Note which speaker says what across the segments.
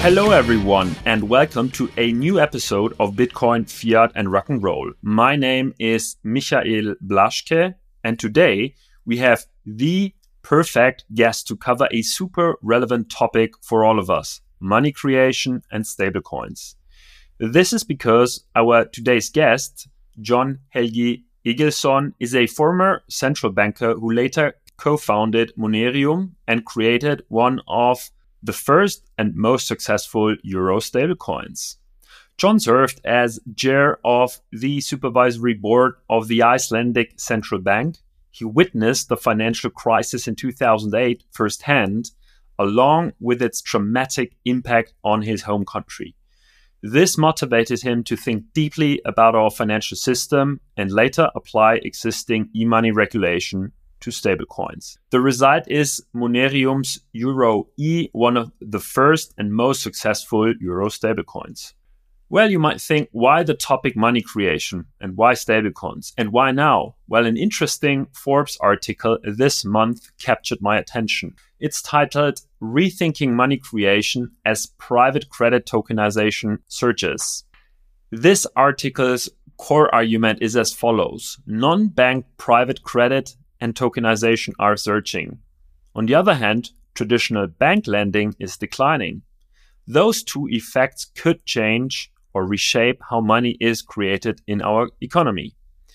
Speaker 1: Hello everyone and welcome to a new episode of Bitcoin, Fiat and Rock and Roll. My name is Michael Blaschke and today we have the perfect guest to cover a super relevant topic for all of us, money creation and stablecoins. This is because our today's guest, John Helgi Egilsson, is a former central banker who later co-founded Monerium and created one of the first and most successful euro stablecoins. John served as chair of the supervisory board of the Icelandic Central Bank. He witnessed the financial crisis in 2008 firsthand, along with its dramatic impact on his home country. This motivated him to think deeply about our financial system and later apply existing e-money regulation to stablecoins. The result is Monerium's Euro E, one of the first and most successful euro stablecoins. Well, you might think, why the topic money creation and why stablecoins and why now? Well, an interesting Forbes article this month captured my attention. It's titled Rethinking Money Creation as Private Credit Tokenization Surges. This article's core argument is as follows. Non-bank private credit and tokenization are surging. On the other hand, traditional bank lending is declining. Those two effects could change or reshape how money is created in our economy.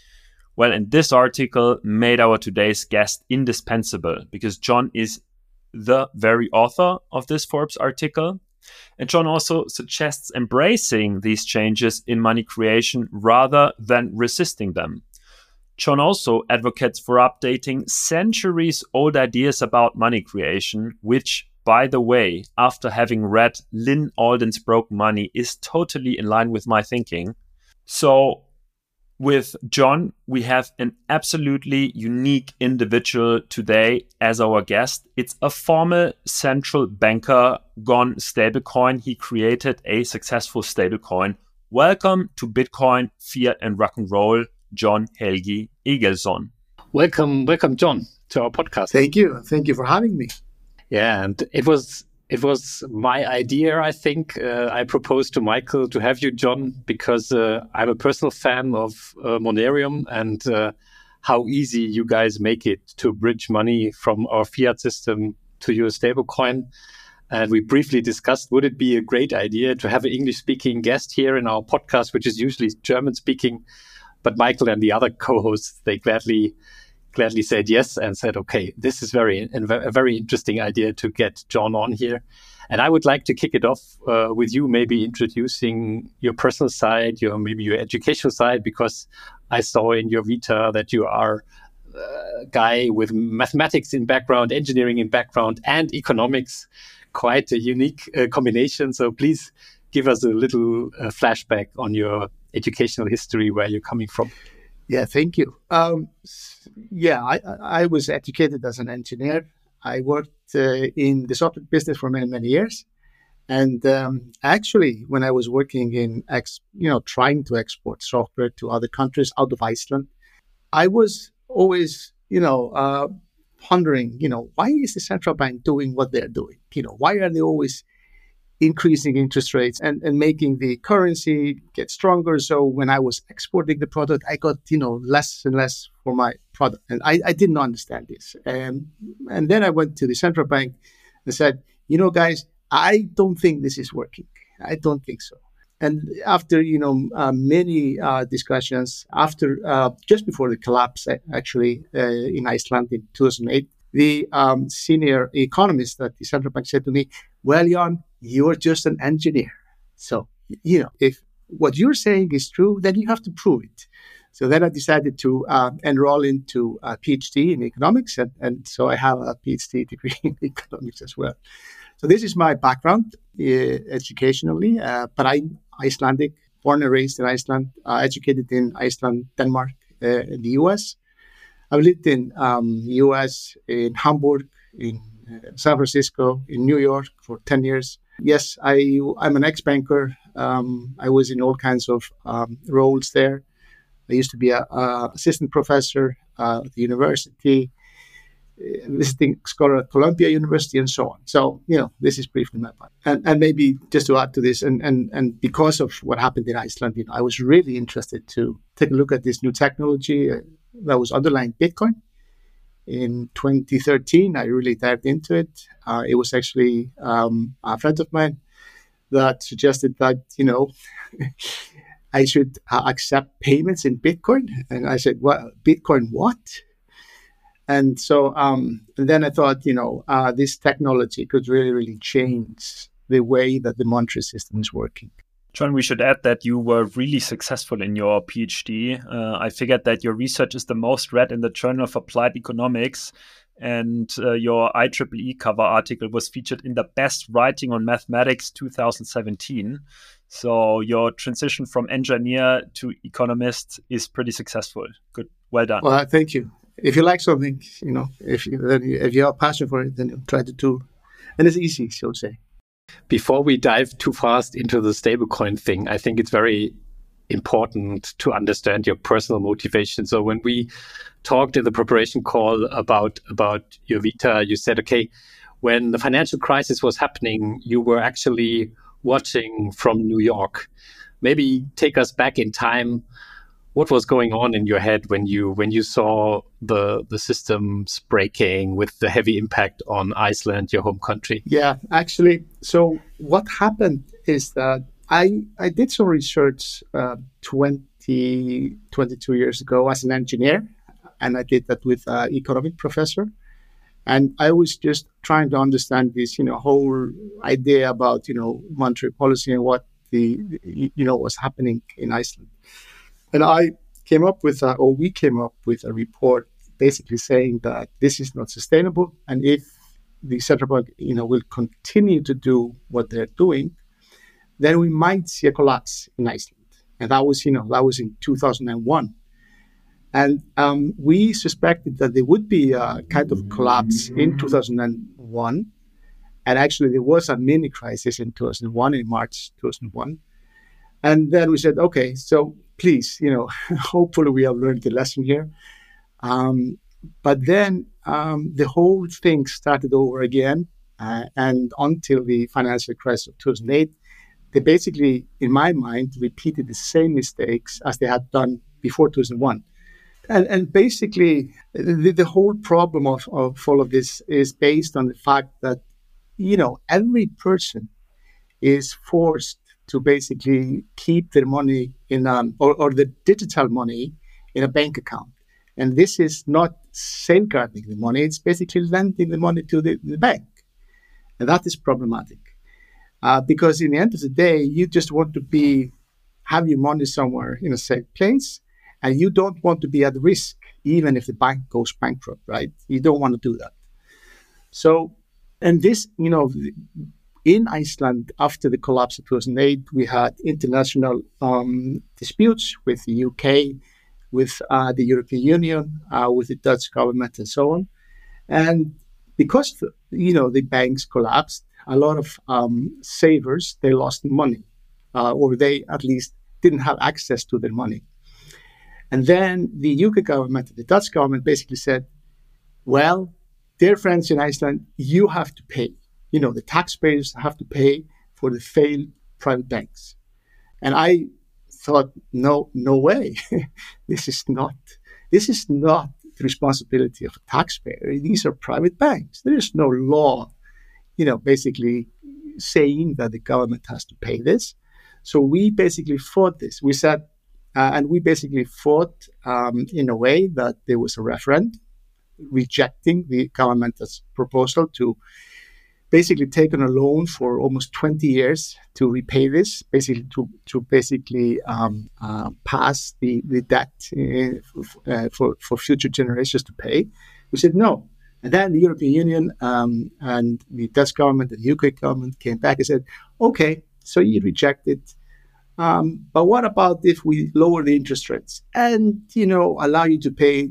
Speaker 1: Well, and this article made our today's guest indispensable because John is the very author of this Forbes article. And John also suggests embracing these changes in money creation rather than resisting them. John also advocates for updating centuries-old ideas about money creation, which, by the way, after having read Lyn Alden's Broken Money, is totally in line with my thinking. So, with John, we have an absolutely unique individual today as our guest. It's a former central banker gone stablecoin. He created a successful stablecoin. Welcome to Bitcoin, Fiat and Rock and Roll, John Helgi Egilsson.
Speaker 2: Welcome, John, to our podcast.
Speaker 3: Thank you for having me.
Speaker 2: Yeah, and it was my idea. I think I proposed to Michael to have you, John, because I'm a personal fan of Monerium and how easy you guys make it to bridge money from our fiat system to your stablecoin. And we briefly discussed, would it be a great idea to have an English-speaking guest here in our podcast, which is usually German-speaking? But Michael and the other co-hosts, they gladly said yes and said, okay, this is a very interesting idea to get John on here. And I would like to kick it off with you, maybe introducing your personal side, maybe your educational side, because I saw in your Vita that you are a guy with mathematics in background, engineering in background, and economics. Quite a unique combination. So please give us a little flashback on your educational history, where you're coming from.
Speaker 3: Yeah, thank you. I was educated as an engineer. I worked in the software business for many, many years. And actually, when I was working in, trying to export software to other countries out of Iceland, I was always, pondering, why is the central bank doing what they're doing? Why are they always increasing interest rates and making the currency get stronger? So when I was exporting the product, I got, less and less for my product. And I didn't understand this. And then I went to the central bank and said, guys, I don't think this is working. I don't think so. And after, many discussions, just before the collapse, actually, in Iceland in 2008, the senior economist at the central bank said to me, well, Jan, you're just an engineer. So, if what you're saying is true, then you have to prove it. So then I decided to enroll into a PhD in economics. And so I have a PhD degree in economics as well. So this is my background educationally, but I'm Icelandic, born and raised in Iceland, educated in Iceland, Denmark, in the US. I've lived in US, in Hamburg, in San Francisco, in New York for 10 years. Yes, I'm an ex-banker. I was in all kinds of roles there. I used to be a assistant professor at the university. visiting scholar at Columbia University, and so on. So, this is briefly my part. And maybe just to add to this, and because of what happened in Iceland, I was really interested to take a look at this new technology that was underlying Bitcoin. In 2013, I really dived into it. It was actually a friend of mine that suggested that, I should accept payments in Bitcoin. And I said, well, Bitcoin what? And so then I thought, this technology could really, really change the way that the monetary system is working.
Speaker 1: John, we should add that you were really successful in your PhD. I figured that your research is the most read in the Journal of Applied Economics, and your IEEE cover article was featured in the Best Writing on Mathematics 2017. So your transition from engineer to economist is pretty successful. Good. Well done.
Speaker 3: Well, thank you. If you like something, if you have a passion for it, then you try to do. And it's easy, so to say.
Speaker 2: Before we dive too fast into the stablecoin thing, I think it's very important to understand your personal motivation. So when we talked in the preparation call about your vita, you said, okay, when the financial crisis was happening, you were actually watching from New York. Maybe take us back in time. What was going on in your head when you saw the systems breaking with the heavy impact on Iceland, your home country?
Speaker 3: Yeah, actually. So what happened is that I did some research 22 years ago as an engineer, and I did that with an economic professor. And I was just trying to understand this, whole idea about, monetary policy and what was happening in Iceland. And we came up with a report basically saying that this is not sustainable. And if the central bank, will continue to do what they're doing, then we might see a collapse in Iceland. And that was in 2001. And we suspected that there would be a kind of collapse in 2001. And actually, there was a mini crisis in 2001, in March 2001. And then we said, okay, so please, hopefully we have learned the lesson here. But then the whole thing started over again. And until the financial crisis of 2008, they basically, in my mind, repeated the same mistakes as they had done before 2001. And basically, the whole problem of all of this is based on the fact that, every person is forced to basically keep their money in or the digital money in a bank account. And this is not safeguarding the money, it's basically lending the money to the bank. And that is problematic. Because in the end of the day, you just want to have your money somewhere in a safe place, and you don't want to be at risk, even if the bank goes bankrupt, right? You don't want to do that. So, and this, in Iceland, after the collapse of 2008, we had international disputes with the UK, with the European Union, with the Dutch government, and so on. And because, the banks collapsed, a lot of savers, they lost money, or they at least didn't have access to their money. And then the UK government, the Dutch government basically said, well, dear friends in Iceland, you have to pay. The taxpayers have to pay for the failed private banks. And I thought, no way. This is not the responsibility of a taxpayer. These are private banks. There is no law, basically saying that the government has to pay this. So we basically fought this. We said, and we basically fought in a way that there was a referendum rejecting the government's proposal to basically take on a loan for almost 20 years to repay this, basically to pass the debt for future generations to pay. We said no. And then the European Union and the Dutch government and the UK government came back and said, okay, so you reject it. But what about if we lower the interest rates and, allow you to pay,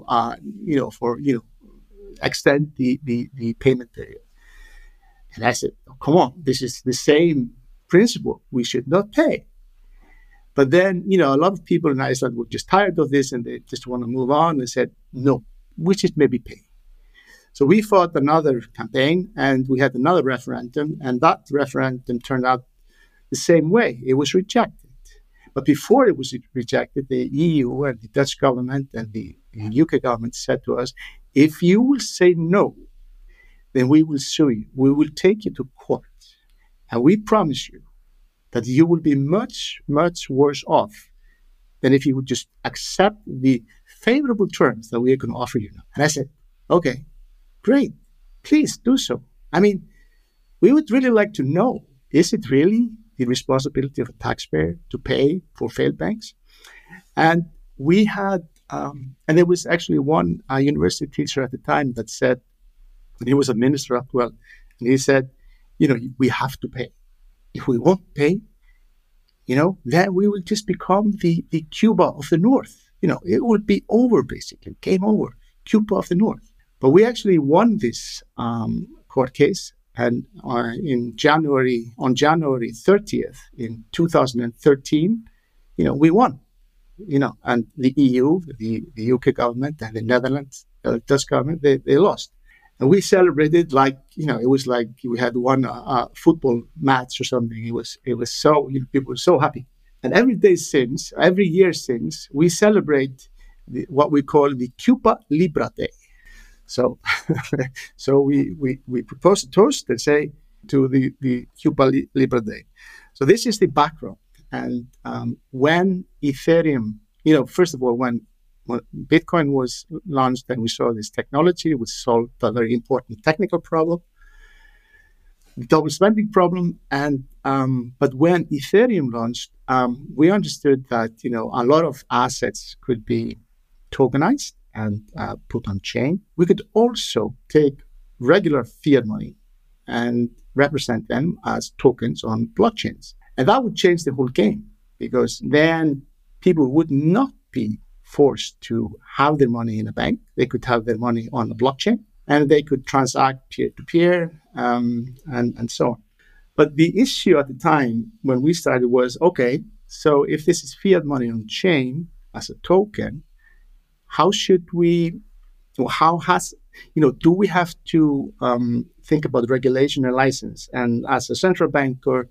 Speaker 3: extend the payment period? And I said, oh, come on, this is the same principle. We should not pay. But then, a lot of people in Iceland were just tired of this and they just want to move on and said, no, we should maybe pay. So we fought another campaign and we had another referendum, and that referendum turned out the same way. It was rejected. But before it was rejected, the EU and the Dutch government and the UK government said to us, if you will say no, then we will sue you. We will take you to court. And we promise you that you will be much, much worse off than if you would just accept the favorable terms that we are going to offer you now. And I said, okay, great. Please do so. I mean, we would really like to know, is it really the responsibility of a taxpayer to pay for failed banks? And we had, and there was actually one university teacher at the time that said, and he was a minister as well, and he said, we have to pay. If we won't pay, then we will just become the Cuba of the North. It would be over, basically, game over, Cuba of the North. But we actually won this court case, and on January 30th in 2013, we won. And the EU, the UK government, and the Netherlands, the Dutch government, they lost. And we celebrated like, it was like we had won a football match or something. It was so, people were so happy. And every year since, we celebrate what we call the Cuba Libre Day. So, so we propose a toast and say to the Cuba Libre Day. So this is the background. And when Ethereum, first of all, when Bitcoin was launched and we saw this technology, which solved a very important technical problem, the double spending problem. And but when Ethereum launched, we understood that a lot of assets could be tokenized and put on chain. We could also take regular fiat money and represent them as tokens on blockchains. And that would change the whole game, because then people would not be forced to have their money in a bank. They could have their money on a blockchain, and they could transact peer-to-peer and so on. But the issue at the time when we started was, okay, so if this is fiat money on chain as a token, how should we, do we have to think about regulation and license? And as a central banker,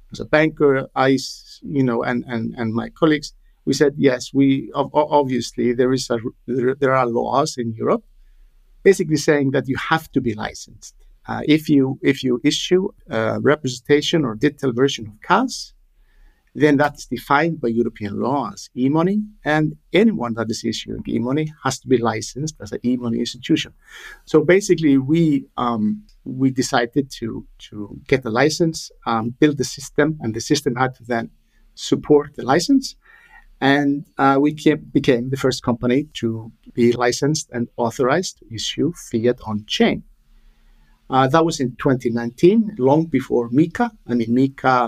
Speaker 3: I, and my colleagues, we said, yes, obviously there are laws in Europe basically saying that you have to be licensed. If you issue a representation or digital version of CAS, then that's defined by European law as e-money, and anyone that is issuing e-money has to be licensed as an e-money institution. So basically, we decided to get the license, build the system, and the system had to then support the license. And we became the first company to be licensed and authorized to issue fiat on chain. That was in 2019, long before MiCA. MiCA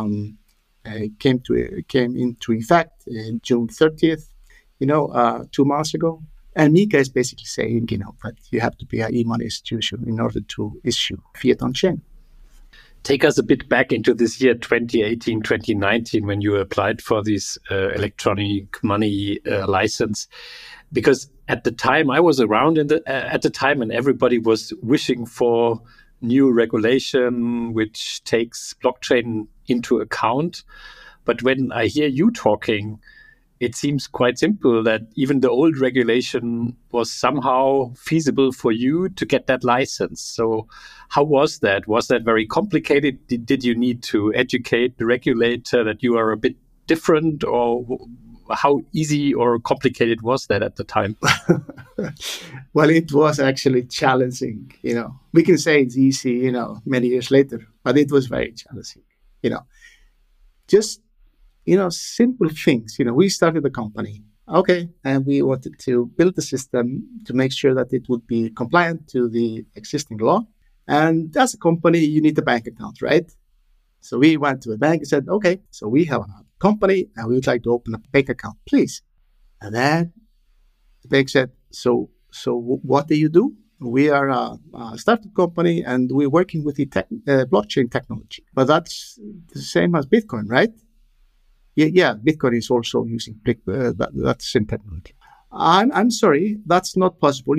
Speaker 3: came into effect in June 30th, 2 months ago. And MiCA is basically saying, that you have to be an e-money institution in order to issue fiat on chain.
Speaker 2: Take us a bit back into this year 2018, 2019, when you applied for this electronic money license. Because at the time, I was around at the time, and everybody was wishing for new regulation which takes blockchain into account. But when I hear you talking, it seems quite simple that even the old regulation was somehow feasible for you to get that license. So how was that? Was that very complicated? Did you need to educate the regulator that you are a bit different, or how easy or complicated was that at the time?
Speaker 3: Well, it was actually challenging. We can say it's easy, many years later, but it was very challenging. Just simple things. We started a company, okay, and we wanted to build the system to make sure that it would be compliant to the existing law. And as a company, you need a bank account, right? So we went to a bank and said, okay, so we have a company and we would like to open a bank account, please. And then the bank said, so what do you do? We are a startup company and we're working with the blockchain technology. But that's the same as Bitcoin, right? Yeah, Bitcoin is also using that same technology. I'm sorry, that's not possible.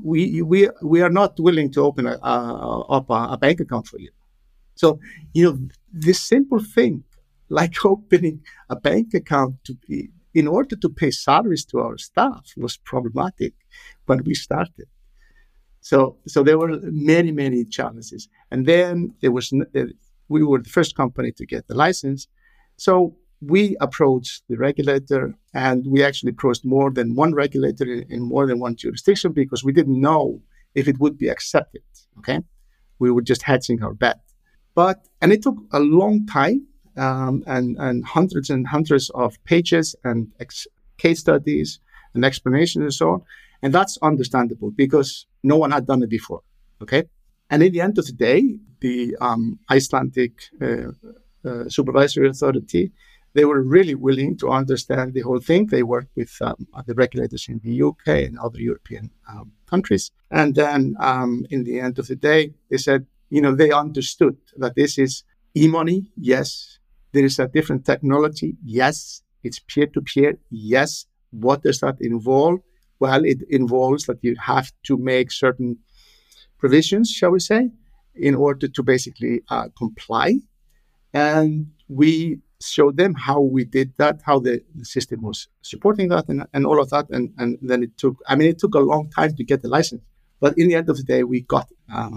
Speaker 3: We are not willing to open up a bank account for you. So, this simple thing, like opening a bank account in order to pay salaries to our staff, was problematic when we started. So there were many, many challenges. And then we were the first company to get the license. So we approached the regulator, and we actually approached more than one regulator in more than one jurisdiction because we didn't know if it would be accepted. Okay, we were just hedging our bet, and it took a long time, and hundreds of pages and case studies and explanations and so on. And that's understandable because no one had done it before. Okay, and in the end of the day, the Icelandic supervisory authority, they were really willing to understand the whole thing. They worked with the regulators in the UK and other European countries. And then in the end of the day, they said, they understood that this is e-money. Yes. There is a different technology. Yes. It's peer-to-peer. Yes. What does that involve? Well, it involves that you have to make certain provisions, shall we say, in order to basically comply. And we showed them how we did that, how the system was supporting that, and all of that. And then it took a long time to get the license. But in the end of the day, we got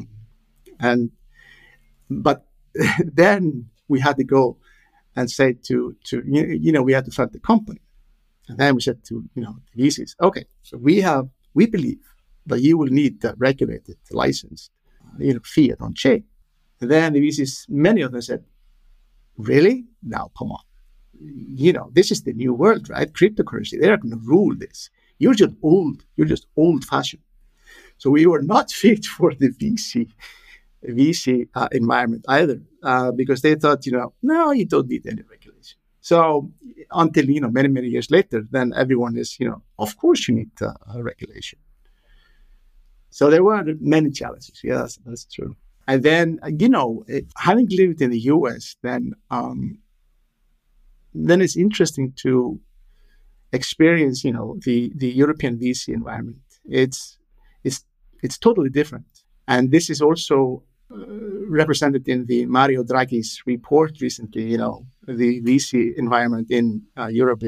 Speaker 3: it. But then we had to go and say we had to fund the company. And then we said to, the VCs, okay, so we believe that you will need the regulated, licensed, fiat on chain. And then the VCs, many of them said, really? Now, come on. This is the new world, right? Cryptocurrency, they're going to rule this. You're just old-fashioned. So we were not fit for the VC environment either, because they thought, no, you don't need any regulation. So until, many, many years later, then everyone is, of course you need a regulation. So there were many challenges. Yes, that's true. And then, having lived in the US, then it's interesting to experience, the European VC environment. It's totally different. And this is also represented in the Mario Draghi's report recently. The VC environment in Europe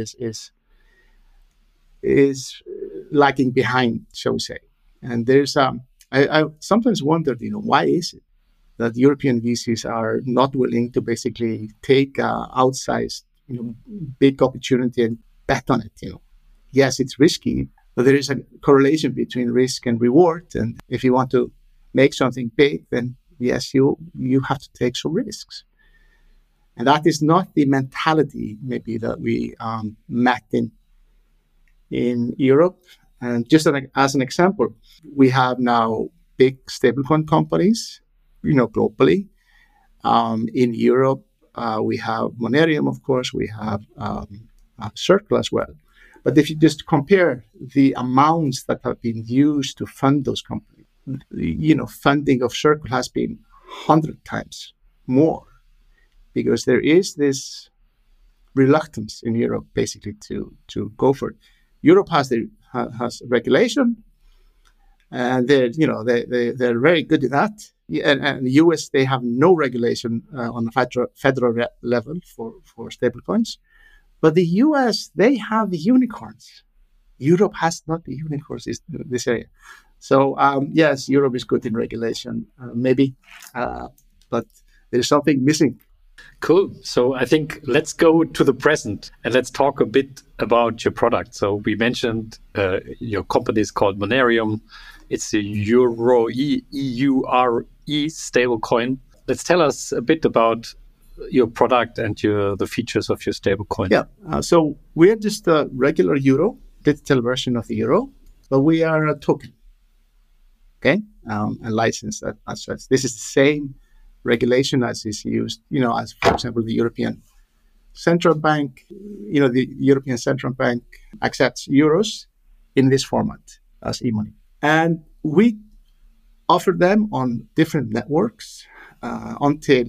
Speaker 3: is lagging behind, shall we say. And there's I sometimes wondered, why is it that European VCs are not willing to basically take outsized, big opportunity and bet on it? Yes, it's risky, but there is a correlation between risk and reward. And if you want to make something big, then yes, you have to take some risks. And that is not the mentality maybe that we met in Europe. And just as an example, we have now big stablecoin companies, globally. In Europe, we have Monerium, of course. We have Circle as well. But if you just compare the amounts that have been used to fund those companies, funding of Circle has been 100 times more, because there is this reluctance in Europe basically to go for it. Europe has regulation, and they're very good at that. And the US, they have no regulation on a federal level for stablecoins. But the US, they have the unicorns. Europe has not the unicorns in this area. So yes, Europe is good in regulation, maybe, but there's something missing.
Speaker 2: Cool. So I think let's go to the present and let's talk a bit about your product. So we mentioned your company is called Monerium. It's a EURE stablecoin. Let's tell us a bit about your product and the features of your stablecoin.
Speaker 3: Yeah. So we're just a regular euro, digital version of the euro, but we are a token. Okay, and licensed as such. This is the same regulation as is used, as for example the European Central Bank. The European Central Bank accepts euros in this format as e-money, and we offer them on different networks. Until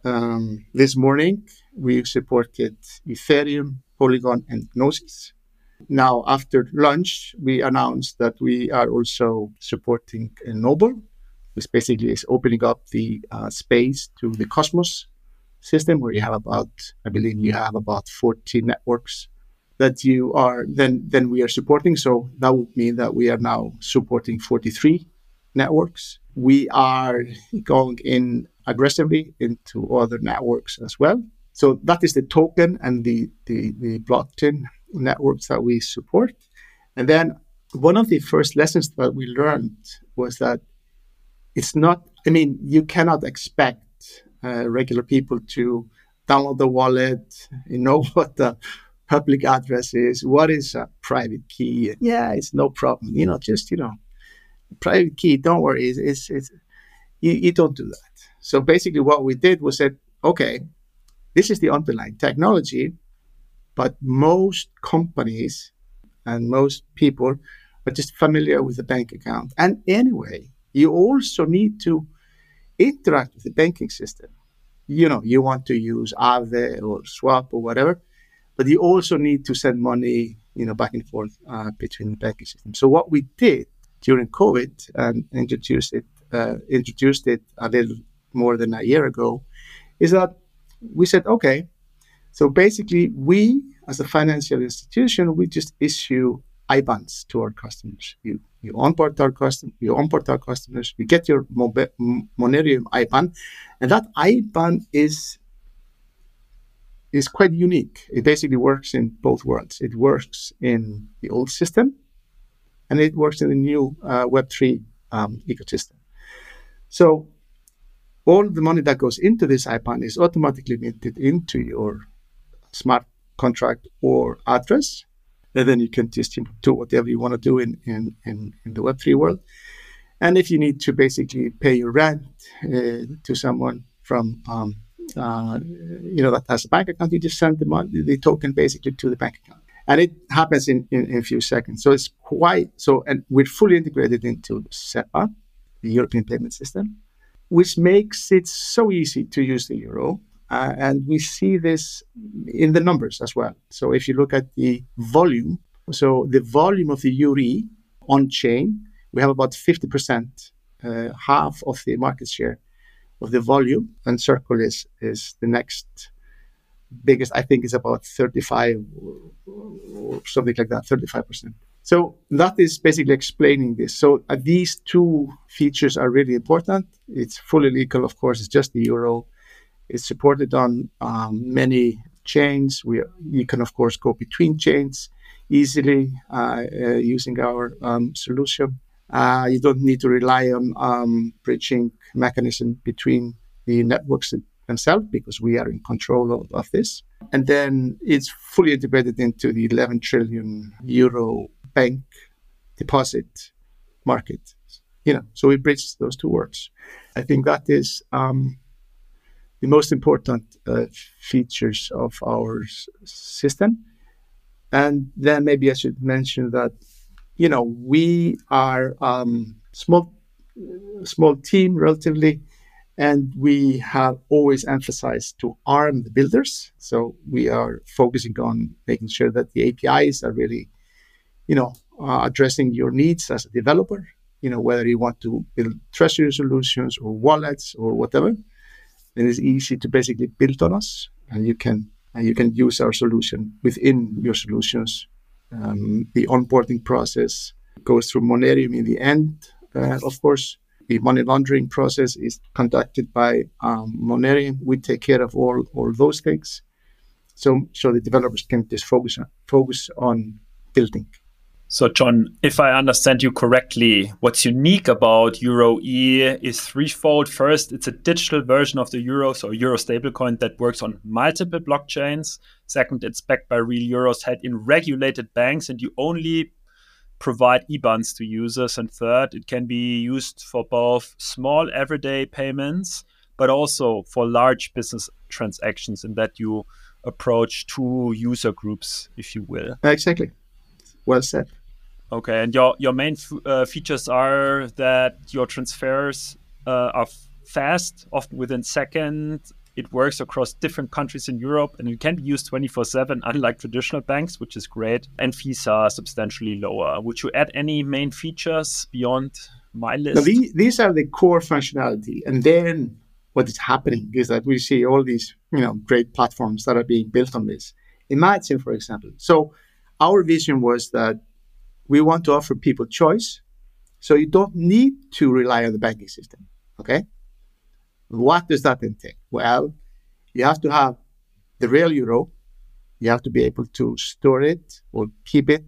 Speaker 3: this morning, we supported Ethereum, Polygon, and Gnosis. Now, after lunch, we announced that we are also supporting Noble, which basically is opening up the space to the Cosmos system, where you have I believe you have about 40 networks that you are then we are supporting. So that would mean that we are now supporting 43 networks. We are going in aggressively into other networks as well. So that is the token and the blockchain networks that we support. And then one of the first lessons that we learned was that it's not, you cannot expect regular people to download the wallet, know what the public address is, what is a private key. Yeah, it's no problem. Private key, don't worry. You don't do that. So basically what we did was said, okay, this is the underlying technology, but most companies and most people are just familiar with the bank account. And anyway, you also need to interact with the banking system. You want to use Aave or Swap or whatever, but you also need to send money, back and forth between the banking systems. So what we did during COVID and introduced it a little more than a year ago is that we said, okay, so basically we as a financial institution, we just issue IBANs to our customers. You onboard our customers, you get your Monerium IBAN, and that IBAN is quite unique. It basically works in both worlds. It works in the old system, and it works in the new Web3 ecosystem. So all the money that goes into this IBAN is automatically minted into your smart contract or address. And then you can just do whatever you want to do in the Web3 world. And if you need to basically pay your rent to someone from that has a bank account, you just send the token basically to the bank account. And it happens in a few seconds. So it's and we're fully integrated into SEPA, the European payment system, which makes it so easy to use the euro. And we see this in the numbers as well. So if you look at the volume, of the EURI on chain, we have about 50%, half of the market share of the volume. And Circle is the next biggest, I think is about 35 or something like that, 35%. So that is basically explaining this. So these two features are really important. It's fully legal, of course, it's just the euro. It's supported on many chains. You can, of course, go between chains easily using our solution. You don't need to rely on bridging mechanism between the networks themselves because we are in control of this. And then it's fully integrated into the 11 trillion euro bank deposit market. So we bridge those two worlds. I think that is the most important features of our system. And then maybe I should mention that, we are small team relatively, and we have always emphasized to arm the builders. So we are focusing on making sure that the APIs are really, addressing your needs as a developer, whether you want to build treasury solutions or wallets or whatever. It is easy to basically build on us, and you can use our solution within your solutions. The onboarding process goes through Monerium in the end. Of course, the money laundering process is conducted by Monerium. We take care of all those things, so the developers can just focus on building.
Speaker 1: So, John, if I understand you correctly, what's unique about Euro E is threefold. First, it's a digital version of the euro, so a euro stablecoin that works on multiple blockchains. Second, it's backed by real euros held in regulated banks, and you only provide IBANs to users. And third, it can be used for both small everyday payments, but also for large business transactions, in that you approach two user groups, if you will.
Speaker 3: Exactly. Well said.
Speaker 1: Okay, and your main features are that your transfers are fast, often within seconds, It works across different countries in Europe, and it can be used 24/7, unlike traditional banks, which is great. And fees are substantially lower. Would you add any main features beyond my list?
Speaker 3: Now, these are the core functionality. And then what is happening is that we see all these, great platforms that are being built on this. Imagine, for example. So our vision was that we want to offer people choice. So you don't need to rely on the banking system. Okay. What does that entail? Well, you have to have the real euro. You have to be able to store it or keep it,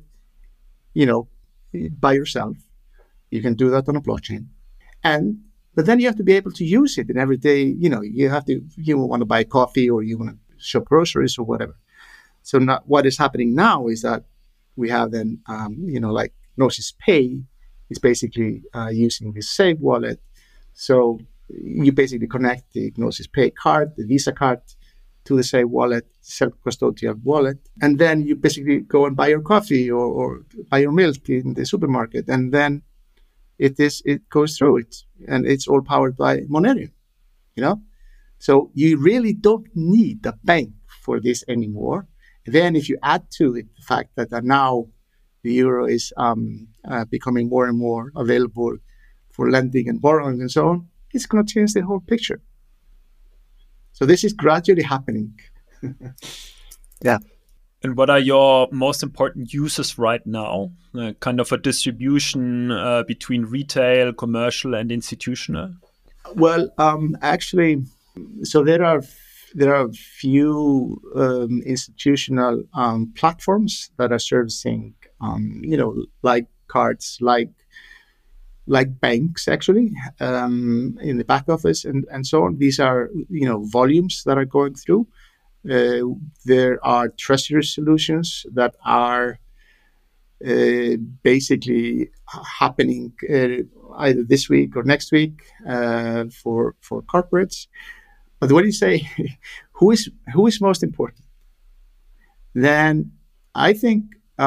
Speaker 3: by yourself. You can do that on a blockchain. But then you have to be able to use it in every day. You want to buy coffee or you want to shop groceries or whatever. So now, what is happening now is that we have then, like Gnosis Pay is basically using the Save wallet. So you basically connect the Gnosis Pay card, the Visa card, to the Save wallet, self-custodial wallet. And then you basically go and buy your coffee or buy your milk in the supermarket. And then it goes through it. And it's all powered by Monerium, So you really don't need a bank for this anymore. Then if you add to it the fact that now the euro is becoming more and more available for lending and borrowing and so on, it's going to change the whole picture. So this is gradually happening. Yeah.
Speaker 1: And what are your most important users right now? Kind of a distribution between retail, commercial, and institutional?
Speaker 3: Well, actually, so there are a few institutional platforms that are servicing, like cards, like banks, actually, in the back office and so on. These are, volumes that are going through. There are treasury solutions that are basically happening either this week or next week for corporates. But when you say who is most important, then I think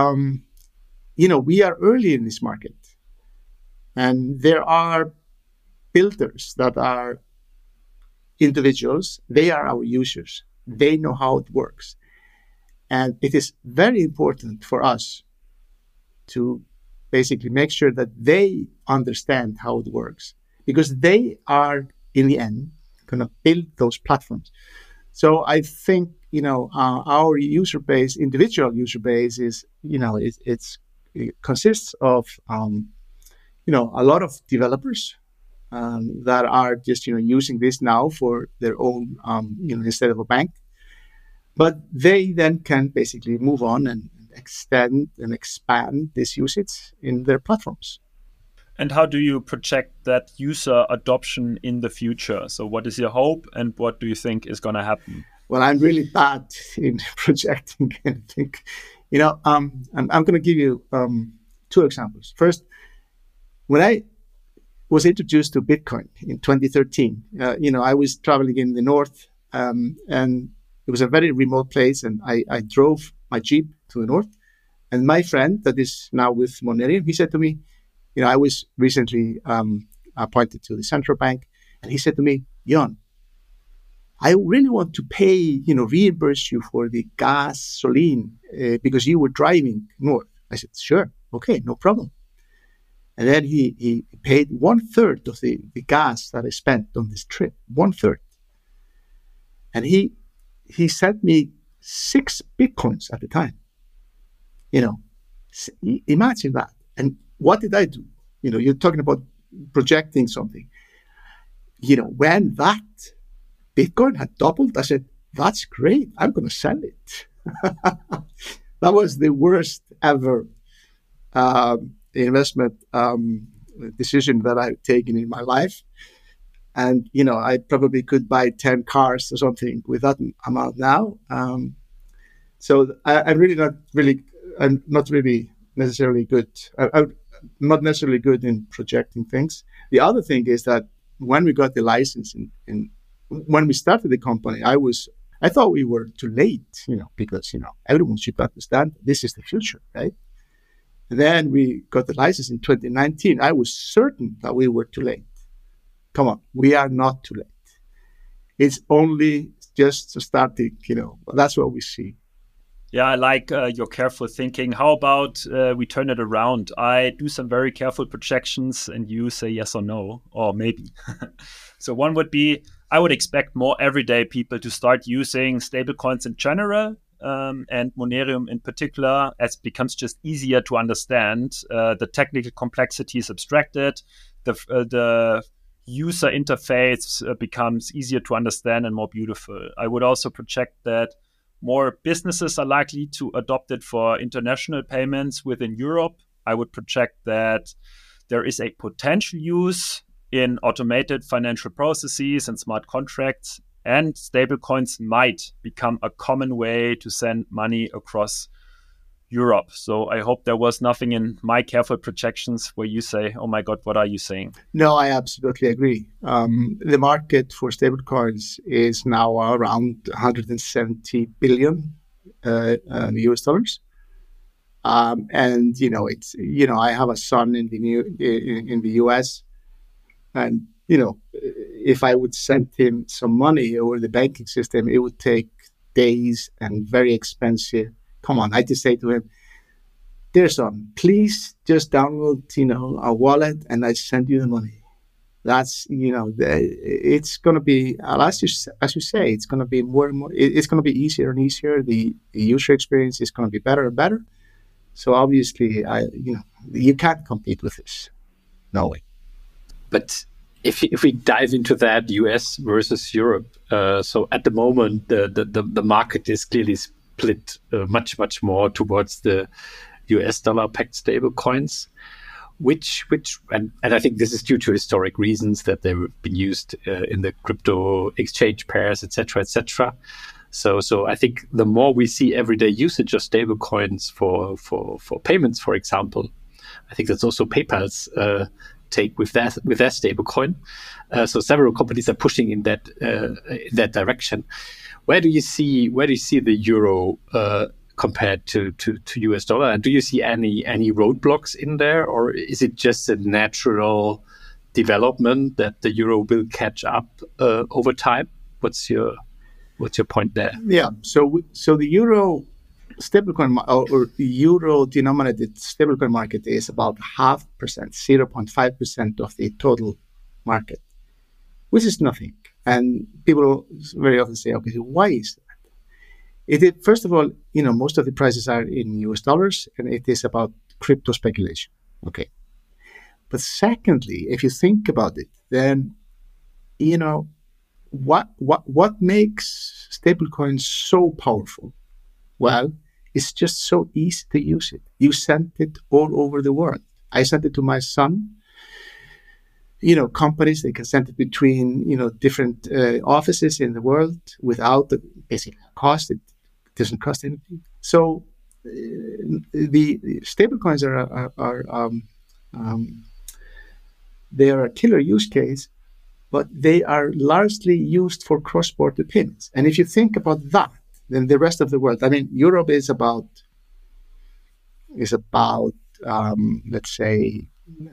Speaker 3: we are early in this market, and there are builders that are individuals. They are our users. They know how it works, and it is very important for us to basically make sure that they understand how it works, because they are in the end going to build those platforms. So I think, our user base, individual user base is, it consists of, a lot of developers that are just, using this now for their own, instead of a bank. But they then can basically move on and extend and expand this usage in their platforms.
Speaker 1: And how do you project that user adoption in the future? So what is your hope and what do you think is going to happen?
Speaker 3: Well, I'm really bad in projecting anything. I'm going to give you two examples. First, when I was introduced to Bitcoin in 2013, I was traveling in the north and it was a very remote place, and I drove my Jeep to the north. And my friend that is now with Monerium, he said to me, I was recently appointed to the central bank, and he said to me, Jon, I really want to pay, reimburse you for the gasoline because you were driving north. I said, sure, okay, no problem. And then he paid 1/3 of the gas that I spent on this trip, 1/3. And he sent me 6 Bitcoins at the time. Imagine that. And what did I do? You're talking about projecting something. When that Bitcoin had doubled, I said, that's great. I'm going to sell it. That was the worst ever investment decision that I've taken in my life. And, I probably could buy 10 cars or something with that amount now. So I'm not really necessarily good. I'm not necessarily good in projecting things. The other thing is that when we got the license when we started the company, I thought we were too late, because, everyone should understand this is the future, right? And then we got the license in 2019. I was certain that we were too late. Come on, we are not too late. It's only just starting, that's what we see.
Speaker 1: Yeah, I like your careful thinking. How about we turn it around? I do some very careful projections and you say yes or no, or maybe. So one would be, I would expect more everyday people to start using stablecoins in general, and Monerium in particular, as it becomes just easier to understand. The technical complexity is abstracted. The user interface becomes easier to understand and more beautiful. I would also project that more businesses are likely to adopt it for international payments within Europe. I would project that there is a potential use in automated financial processes and smart contracts, and stablecoins might become a common way to send money across Europe. So I hope there was nothing in my careful projections where you say, oh my God, what are you saying?
Speaker 3: No, I absolutely agree. The market for stablecoins is now around 170 billion US dollars. And it's I have a son in the US, and if I would send him some money over the banking system, it would take days and very expensive. Come on, I just say to him, dear son, please just download a wallet and I send you the money. That's it's going to be, as you say, it's going to be more and more. It's going to be easier and easier. The user experience is going to be better and better. So obviously, you can't compete with this. No way.
Speaker 2: But if we dive into that, US versus Europe, so at the moment the market is clearly split much more towards the US dollar pegged stable coins, which and I think this is due to historic reasons that they've been used in the crypto exchange pairs, etc. So I think the more we see everyday usage of stable coins for payments, for example, I think that's also PayPal's take with their stable coin. So several companies are pushing in that direction. Where do you see the euro compared to US dollar? And do you see any roadblocks in there, or is it just a natural development that the euro will catch up over time? What's your point there?
Speaker 3: Yeah. So the euro stablecoin or euro denominated stablecoin market is about 0.5% of the total market, which is nothing. And people very often say, okay, so why is that? First of all, most of the prices are in US dollars, and it is about crypto speculation. Okay. But secondly, if you think about it, then, what makes stablecoins so powerful? Well, it's just so easy to use it. You send it all over the world. I sent it to my son. Companies, they can send it between, different offices in the world without the basic cost. It doesn't cost anything. So the stablecoins they are a killer use case, but they are largely used for cross-border payments. And if you think about that, then the rest of the world, Europe is about let's say,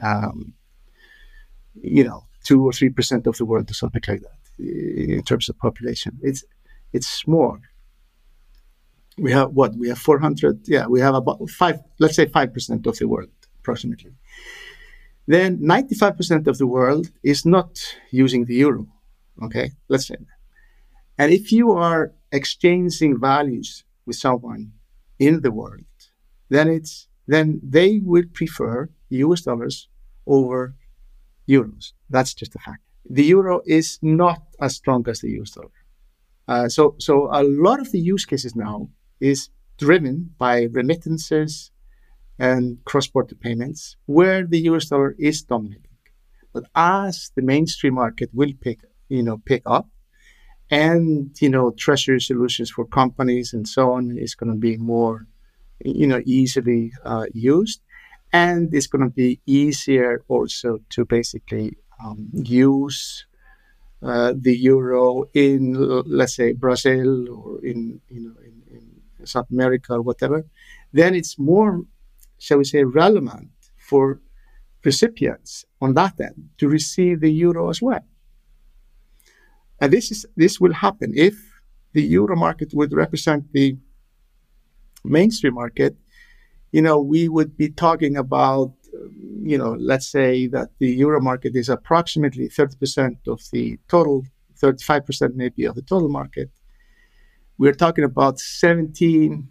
Speaker 3: 2 or 3% of the world or something like that in terms of population. It's small. We have 400. Yeah, we have about 5% of the world approximately. Then 95% of the world is not using the euro. Okay, let's say that. And if you are exchanging values with someone in the world, then they will prefer US dollars over euros. That's just a fact. The euro is not as strong as the US dollar. So a lot of the use cases now is driven by remittances and cross-border payments, where the US dollar is dominating. But as the mainstream market will pick up, and treasury solutions for companies and so on is going to be more, easily used, and it's going to be easier also to basically use the euro in, let's say, Brazil or in South America or whatever. Then it's more, shall we say, relevant for recipients on that end to receive the euro as well. And this will happen if the euro market would represent the mainstream market. We would be talking about, let's say that the euro market is approximately 30% of the total, 35% maybe of the total market. We're talking about 17x,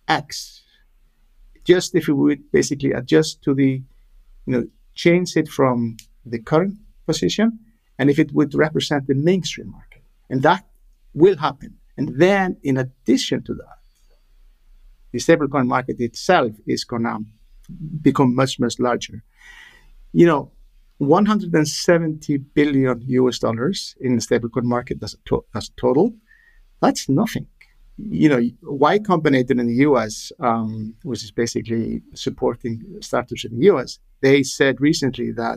Speaker 3: just if we would basically adjust to the, change it from the current position, and if it would represent the mainstream market. And that will happen. And then in addition to that, the stablecoin market itself is going to become much, much larger. 170 billion US dollars in the stablecoin market as a total. That's nothing. Y Combinator in the US, which is basically supporting startups in the US, they said recently that,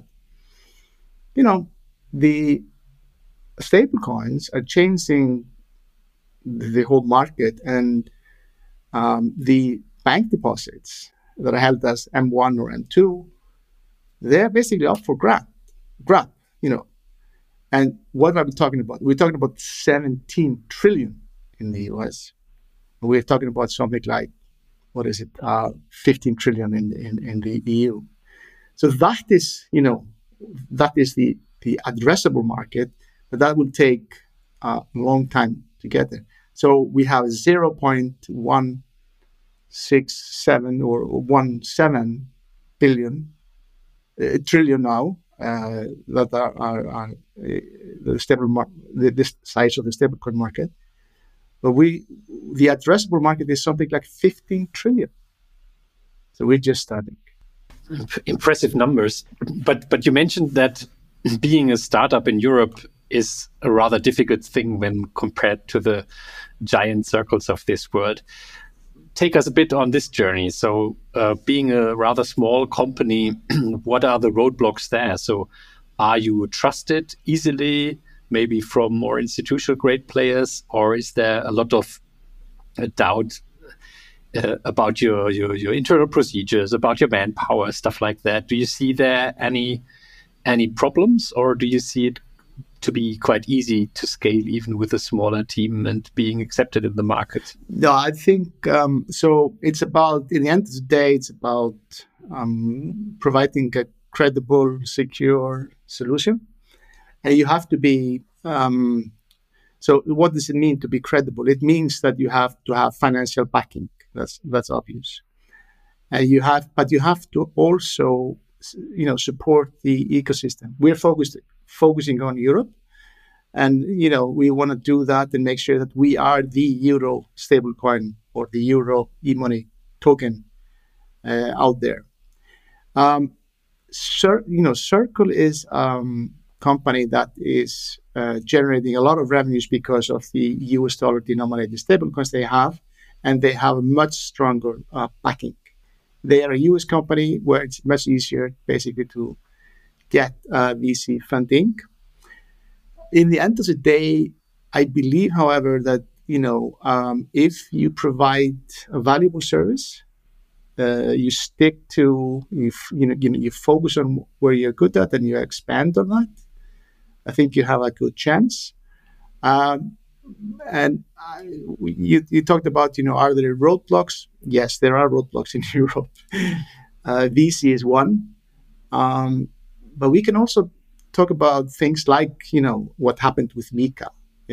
Speaker 3: the stablecoins are changing the whole market, and the bank deposits that are held as M1 or M2, they're basically up for grab. And what are we talking about? We're talking about 17 trillion in the US. We're talking about something like, 15 trillion in the EU. So that is, the addressable market, but that will take a long time to get there. So we have 0.167 or 17 billion trillion now that are the size of the stablecoin market. But the addressable market is something like 15 trillion. So we're just starting.
Speaker 2: Impressive numbers. But you mentioned that being a startup in Europe is a rather difficult thing when compared to the giant circles of this world. Take us a bit on this journey. So being a rather small company, what are the roadblocks there? So are you trusted easily, maybe from more institutional grade players, or is there a lot of doubt about your internal procedures, about your manpower, stuff like that? Do you see there any problems, or do you see it to be quite easy to scale even with a smaller team and being accepted in the market?
Speaker 3: No, I think so. It's about, in the end of the day, it's about providing a credible, secure solution. And you have to be, so what does it mean to be credible? It means that you have to have financial backing. That's obvious. And you have to also, support the ecosystem. We're focusing on Europe, and we want to do that and make sure that we are the euro stablecoin or the euro e-money token out there. Circle is company that is generating a lot of revenues because of the US dollar denominated stablecoins they have, and they have a much stronger backing. They are a US company where it's much easier basically to get VC funding. In the end of the day, I believe, however, that if you provide a valuable service, you stick to you focus on where you're good at and you expand on that, I think you have a good chance. And you talked about, are there roadblocks? Yes, there are roadblocks in Europe. VC is one. But we can also talk about things like, what happened with MiCA.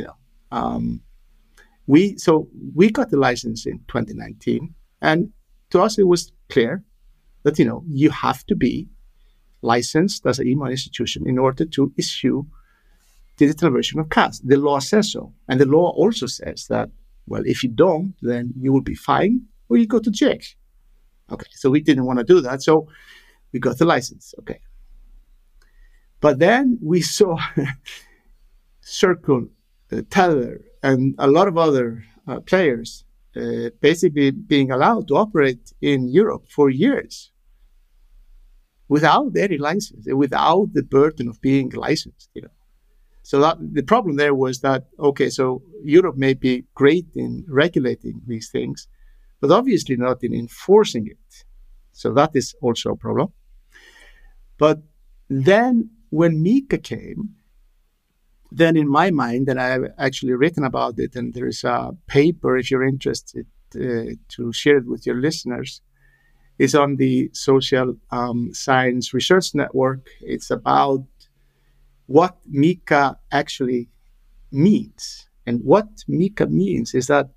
Speaker 3: We got the license in 2019. And to us, it was clear that, you have to be licensed as an e-money institution in order to issue digital version of cash. The law says so. And the law also says that, well, if you don't, then you will be fined or you go to jail. Okay, so we didn't want to do that. So we got the license. Okay. But then we saw Circle, Tether, and a lot of other players basically being allowed to operate in Europe for years without any license, without the burden of being licensed. So that the problem there was that, okay, so Europe may be great in regulating these things, but obviously not in enforcing it. So that is also a problem. But then when MiCA came, then in my mind, and I've actually written about it, and there is a paper, if you're interested, to share it with your listeners, is on the Social Science Research Network. It's about what MiCA actually means. And what MiCA means is that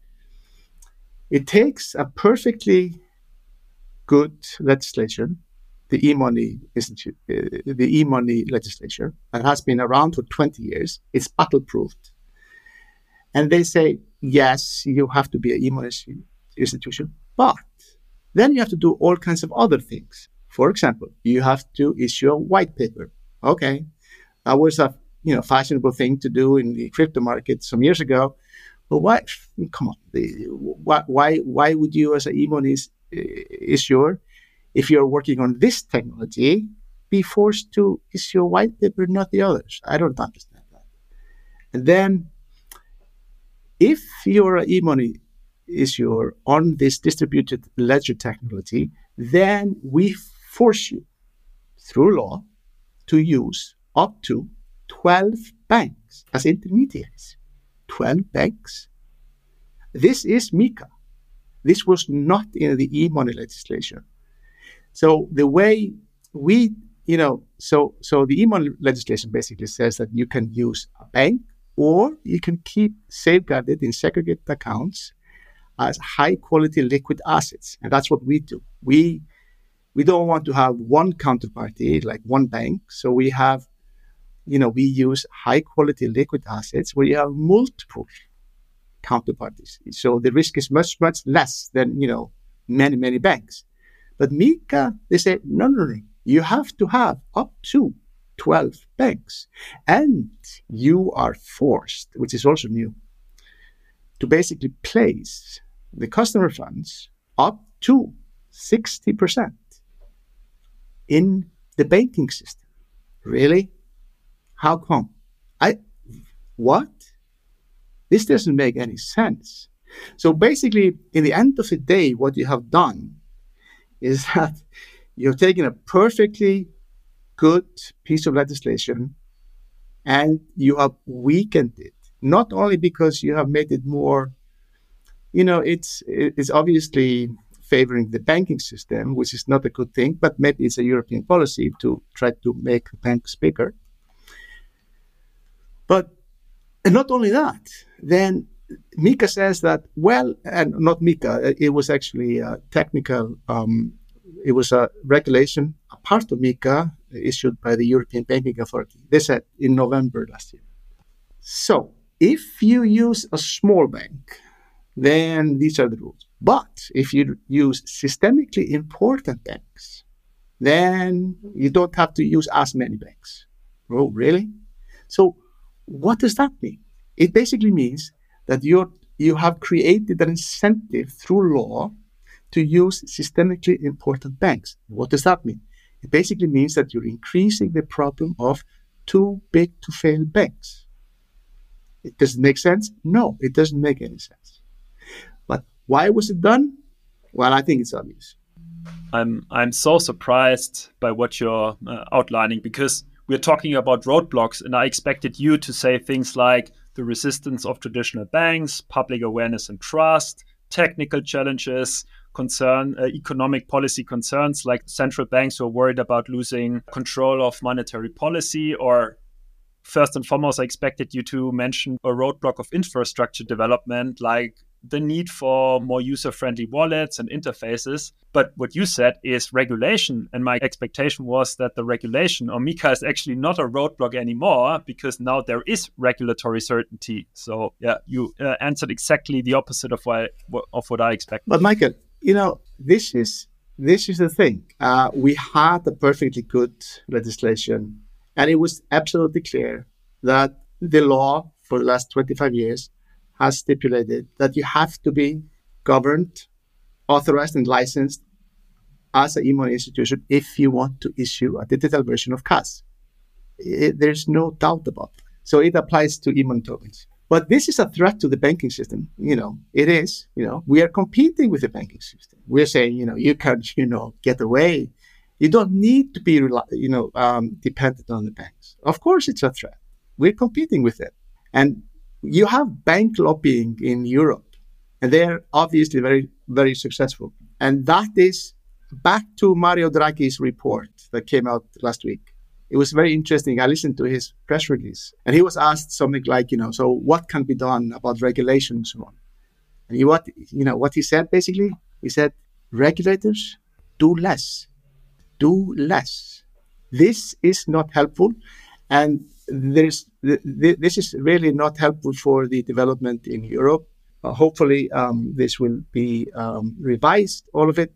Speaker 3: it takes a perfectly good legislation, the e-money legislation, that has been around for 20 years. It's battle-proofed. And they say, yes, you have to be an e-money institution, but then you have to do all kinds of other things. For example, you have to issue a white paper. Okay, that was a fashionable thing to do in the crypto market some years ago. But why? Come on, why would you, as an e-money issuer, if you're working on this technology, be forced to issue a white paper, not the others? I don't understand that. And then, if you're an e-money issuer on this distributed ledger technology, then we force you through law to use up to 12 banks as intermediaries. 12 banks. This is MiCA. This was not in the e-money legislation. So the way we, so the e-money legislation basically says that you can use a bank or you can keep safeguarded in segregated accounts as high-quality liquid assets. And that's what we do. We don't want to have one counterparty, like one bank. So we have, we use high-quality liquid assets where you have multiple counterparties. So the risk is much, much less than, many, many banks. But MiCA, they say, no. You have to have up to 12 banks. And you are forced, which is also new, to basically place the customer funds up to 60% in the banking system. Really? How come? What? This doesn't make any sense. So basically, in the end of the day, what you have done is that you're taking a perfectly good piece of legislation and you have weakened it. Not only because you have made it more, it's obviously favoring the banking system, which is not a good thing, but maybe it's a European policy to try to make banks bigger. But not only that, then MiCA says that, and not MiCA, it was actually a technical, it was a regulation, a part of MiCA issued by the European Banking Authority. They said in November last year. So if you use a small bank, then these are the rules. But if you use systemically important banks, then you don't have to use as many banks. Oh, really? So what does that mean? It basically means that you have created an incentive through law to use systemically important banks. What does that mean? It basically means that you're increasing the problem of too big to fail banks. It doesn't make sense? No, it doesn't make any sense. But why was it done? Well, I think it's obvious.
Speaker 1: I'm so surprised by what you're outlining, because we're talking about roadblocks, and I expected you to say things like the resistance of traditional banks, public awareness and trust, technical challenges, economic policy concerns like central banks who are worried about losing control of monetary policy, or first and foremost, I expected you to mention a roadblock of infrastructure development, like the need for more user-friendly wallets and interfaces. But what you said is regulation. And my expectation was that the regulation, or MiCA, is actually not a roadblock anymore, because now there is regulatory certainty. So yeah, you answered exactly the opposite of what I expected.
Speaker 3: But Michael, this is the thing. We had a perfectly good legislation, and it was absolutely clear that the law for the last 25 years has stipulated that you have to be governed, authorized, and licensed as an e-money institution if you want to issue a digital version of cash. There's no doubt about it. So it applies to e-money tokens. But this is a threat to the banking system. It is. We are competing with the banking system. We're saying, you can, get away. You don't need to be, dependent on the banks. Of course, it's a threat. we're competing with them. And you have bank lobbying in Europe, and they're obviously very, very successful. And that is back to Mario Draghi's report that came out last week. It was very interesting. I listened to his press release, and he was asked something like, so what can be done about regulation and so on? And what he said basically? He said, regulators, do less. Do less. This is not helpful, and this is really not helpful for the development in Europe. Hopefully, this will be revised, all of it.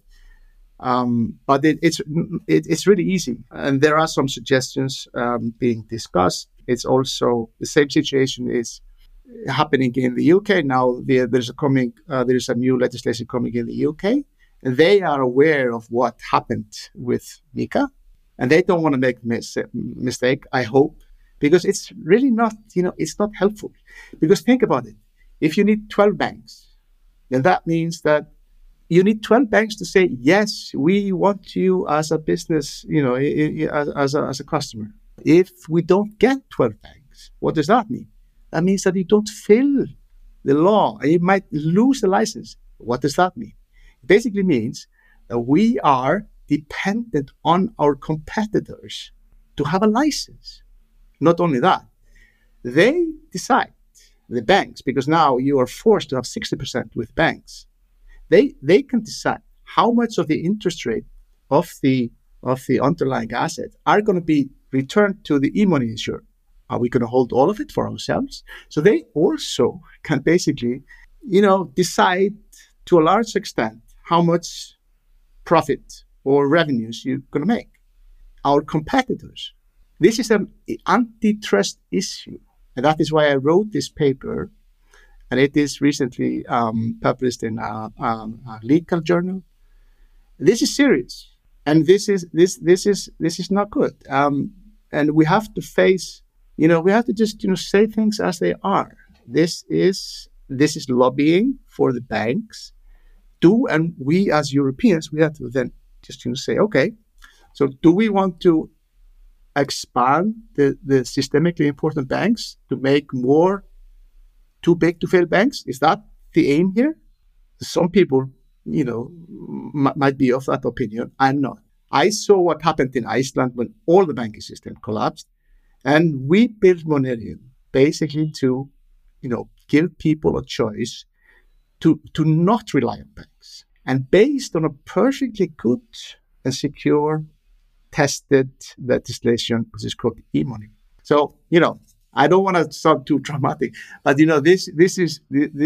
Speaker 3: But it's really easy, and there are some suggestions being discussed. It's also the same situation is happening in the UK now. There's a new legislation coming in the UK, and they are aware of what happened with MiCA, and they don't want to make mistake. I hope, because it's really not it's not helpful. Because think about it: if you need 12 banks, then that means that you need 12 banks to say, yes, we want you as a business, as a customer. If we don't get 12 banks, what does that mean? That means that you don't fill the law and you might lose the license. What does that mean? It basically means that we are dependent on our competitors to have a license. Not only that, they decide, the banks, because now you are forced to have 60% with banks. They can decide how much of the interest rate of the underlying asset are going to be returned to the e-money insurer. Are we going to hold all of it for ourselves? So they also can basically, decide to a large extent how much profit or revenues you're going to make. Our competitors. This is an antitrust issue. And that is why I wrote this paper. And it is recently published in a legal journal. This is serious, and this is not good. And we have to face, we have to just say things as they are. This is lobbying for the banks. And we as Europeans, we have to then just say, okay, so do we want to expand the systemically important banks to make more too big to fail banks? Is that the aim here? Some people, might be of that opinion. I'm not. I saw what happened in Iceland when all the banking system collapsed, and we built Monerium basically to, give people a choice to not rely on banks, and based on a perfectly good and secure, tested legislation, which is called e-money. So, I don't want to sound too dramatic, but this is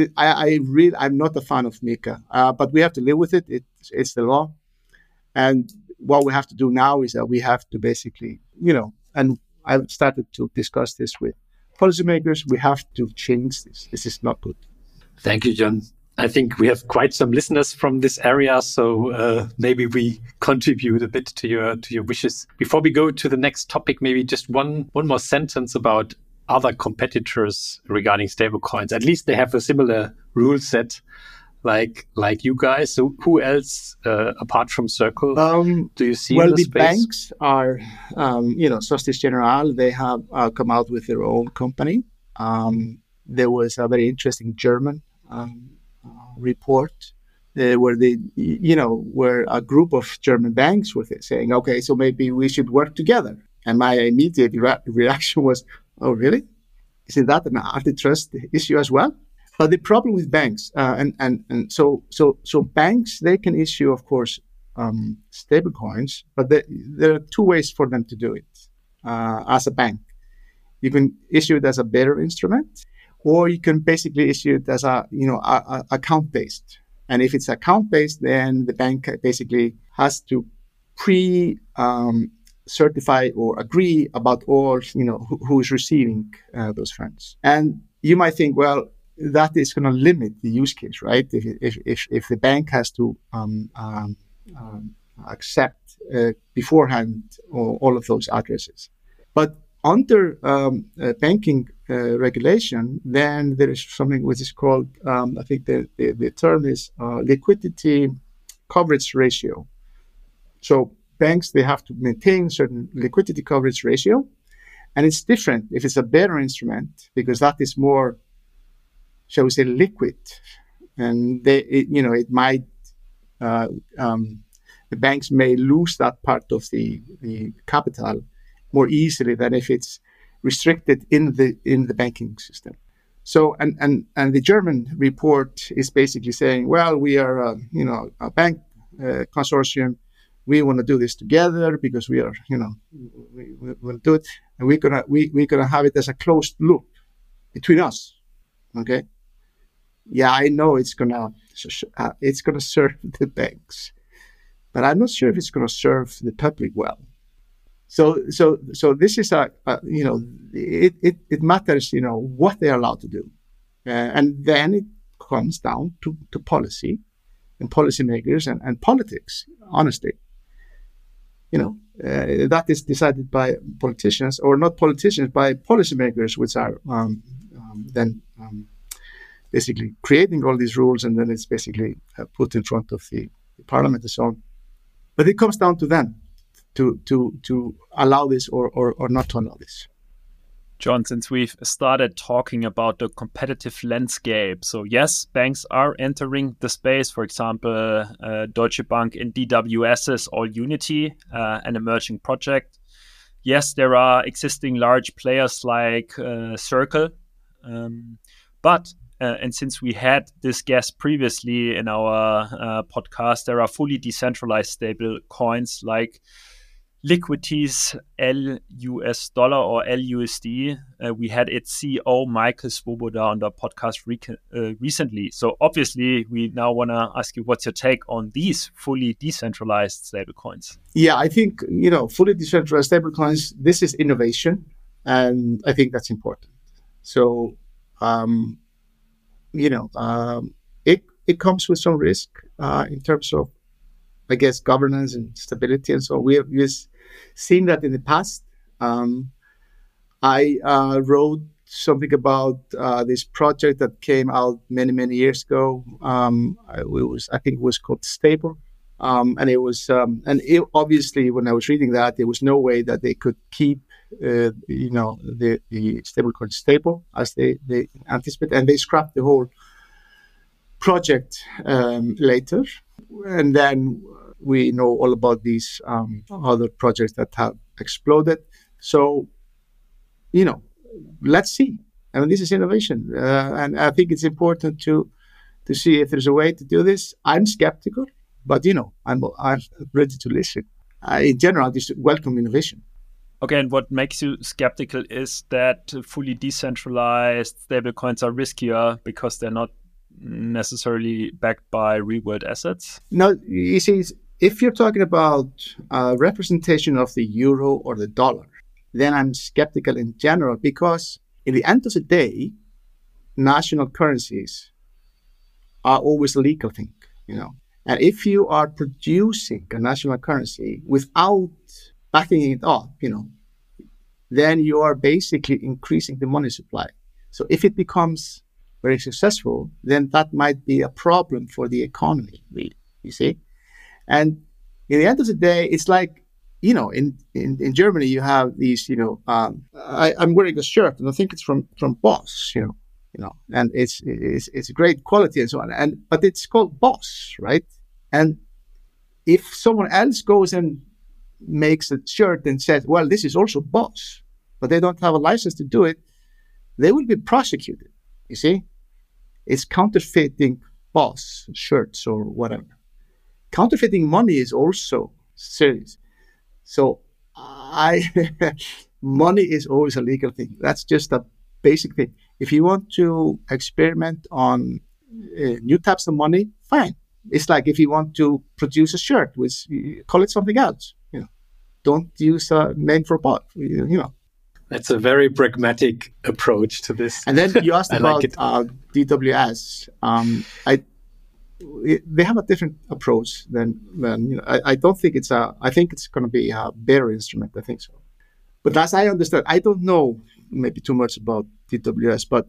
Speaker 3: I'm not a fan of MiCA, but we have to live with it. It's the law, and what we have to do now is that we have to basically, and I've started to discuss this with policymakers. We have to change this. This is not good.
Speaker 2: Thank you, John. I think we have quite some listeners from this area, so maybe we contribute a bit to your wishes. Before we go to the next topic, maybe just one more sentence about other competitors regarding stablecoins. At least they have a similar rule set like you guys. So who else apart from Circle do you see?
Speaker 3: Well,
Speaker 2: in the
Speaker 3: the
Speaker 2: space?
Speaker 3: banks are, Société Générale. They have come out with their own company. There was a very interesting German report where where a group of German banks were saying, okay, so maybe we should work together. And my immediate reaction was, oh, really? Isn't that an antitrust issue as well? But the problem with banks, so banks, they can issue, of course, stable coins, but there are two ways for them to do it as a bank. You can issue it as a bearer instrument, or you can basically issue it as account-based. And if it's account-based, then the bank basically has to certify or agree about all, who is receiving those funds. And you might think, well, that is going to limit the use case, right? If the bank has to accept beforehand all of those addresses. But under banking regulation, then there is something which is called, I think the term is liquidity coverage ratio. So banks, they have to maintain certain liquidity coverage ratio. And it's different if it's a bearer instrument, because that is more, shall we say, liquid. And it might, the banks may lose that part of the capital more easily than if it's restricted in the banking system. So, and the German report is basically saying, well, we are, a bank consortium. We want to do this together because we are, we will do it, and we're gonna have it as a closed loop between us. Okay. Yeah, I know it's gonna serve the banks, but I'm not sure if it's gonna serve the public well. So this is it matters, what they are allowed to do, and then it comes down to policy and policymakers and politics. Honestly, that is decided by politicians, or not politicians, by policymakers, which are then basically creating all these rules, and then it's basically put in front of the parliament and so on. But it comes down to them to allow this or not to allow this.
Speaker 1: John, since we've started talking about the competitive landscape, so yes, banks are entering the space. For example, Deutsche Bank in DWS's AllUnity, an emerging project. Yes, there are existing large players like Circle, but and since we had this guest previously in our podcast, there are fully decentralized stable coins like Liquity's LUS dollar or LUSD. We had its CEO, Michael Svoboda, on the podcast recently. So obviously, we now want to ask you, what's your take on these fully decentralized stablecoins?
Speaker 3: Yeah, I think, fully decentralized stablecoins, this is innovation, and I think that's important. So, it comes with some risk in terms of, I guess, governance and stability. And so we've seen that in the past. I wrote something about this project that came out many, many years ago. I think it was called Stable. And it was, obviously, when I was reading that, there was no way that they could keep, the stablecoin stable as they anticipate, and they scrapped the whole project later. And then we know all about these other projects that have exploded. So, let's see. I mean, this is innovation, and I think it's important to see if there's a way to do this. I'm skeptical. But, I'm ready to listen. In general, I just welcome innovation.
Speaker 1: Okay, and what makes you skeptical is that fully decentralized stablecoins are riskier because they're not necessarily backed by real-world assets?
Speaker 3: No, you see, if you're talking about representation of the euro or the dollar, then I'm skeptical in general, because in the end of the day, national currencies are always a legal thing, And if you are producing a national currency without backing it up, then you are basically increasing the money supply. So if it becomes very successful, then that might be a problem for the economy, really, you see? And in the end of the day, it's like, in Germany, you have these, I'm wearing a shirt, and I think it's from Boss, and it's a great quality and so on. But it's called Boss, right? And if someone else goes and makes a shirt and says, well, this is also Boss, but they don't have a license to do it, they will be prosecuted, you see? It's counterfeiting Boss shirts or whatever. Counterfeiting money is also serious. So money is always a legal thing. That's just a basic thing. If you want to experiment on new types of money, fine. It's like if you want to produce a shirt, which call it something else. Don't use a name for a bot.
Speaker 2: That's a very pragmatic approach to this.
Speaker 3: And then you asked about DWS. They have a different approach than I don't think it's I think it's going to be a bearer instrument. I think so. But as I understand, I don't know maybe too much about DWS, but